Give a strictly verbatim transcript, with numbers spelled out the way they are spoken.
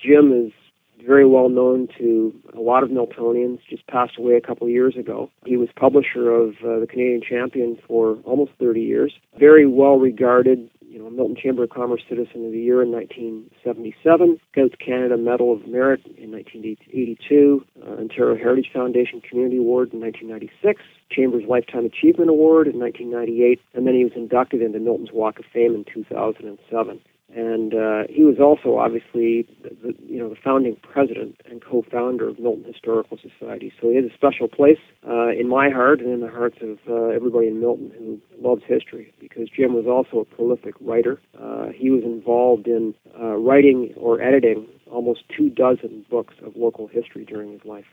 Jim is very well known to a lot of Miltonians, just passed away a couple of years ago. He was publisher of uh, the Canadian Champion for almost thirty years. Very well regarded, you know, Milton Chamber of Commerce Citizen of the Year in nineteen seventy-seven, Scouts Canada Medal of Merit in nineteen eighty-two, uh, Ontario Heritage Foundation Community Award in nineteen ninety-six, Chamber's Lifetime Achievement Award in nineteen ninety-eight, and then he was inducted into Milton's Walk of Fame in two thousand seven. And uh, he was also, obviously, the, you know, the founding president and co-founder of Milton Historical Society. So he has a special place uh, in my heart and in the hearts of uh, everybody in Milton who loves history, because Jim was also a prolific writer. Uh, he was involved in uh, writing or editing almost two dozen books of local history during his life.